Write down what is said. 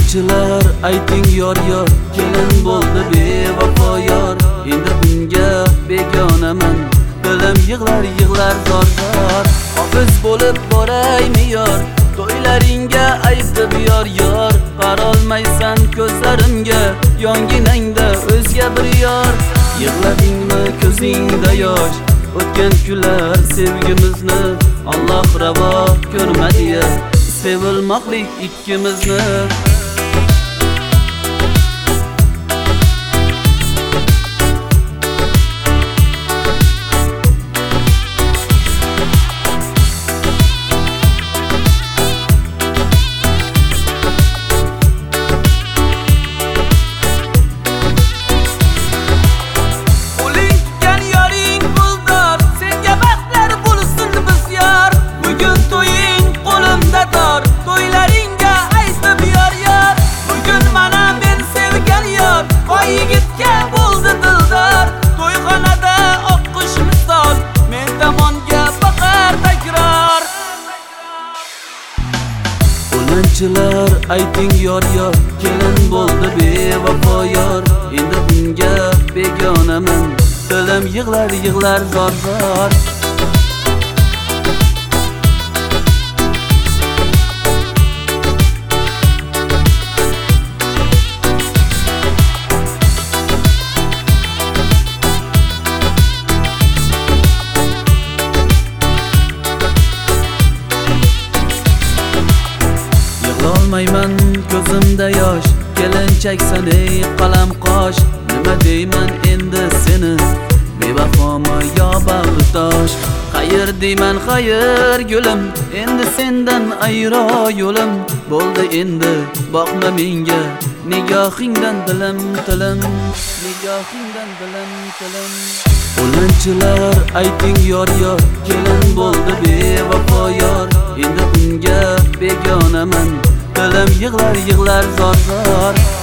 O'lanchilar ayting yor yor, kelin bo'ldi bevafo yor. Endi bunga begonaman, dilim yig'lar yig'lar zor zor. Hofiz bo'lib boraymi yor, to'ylaringga aytib yor yor. Qarolmaysan ko'zlarimga, yonginangda o'zga bir yor. Yig'ladingmi ko'zingda yosh, o'tgan kunlar sevgimizni Alloh ravo ko'rmadi-ya, sevilmoqlik ikkimizni. O'lanchilar ayting yor yor, kelin bo'ldi bevafo yor. Endi bunga begonaman, dilim yig'lar yig'lar zor zor. Olmayman ko'zimda yosh, kelinchaksan ey qalam qosh. Nima deyman endi seni, bevafomi yo bag'ri tosh? Xayr deyman xayr gulim, endi sendan ayro yo'lim. Bo'ldi endi boqma menga, nigohingdan dilim tilim, nigohingdan dilim tilim. O'lanchilar ayting yor yor, kelin bo'ldi bevafo yor. Endi bunga begonaman, dilim yig'lar yig'lar zor zor.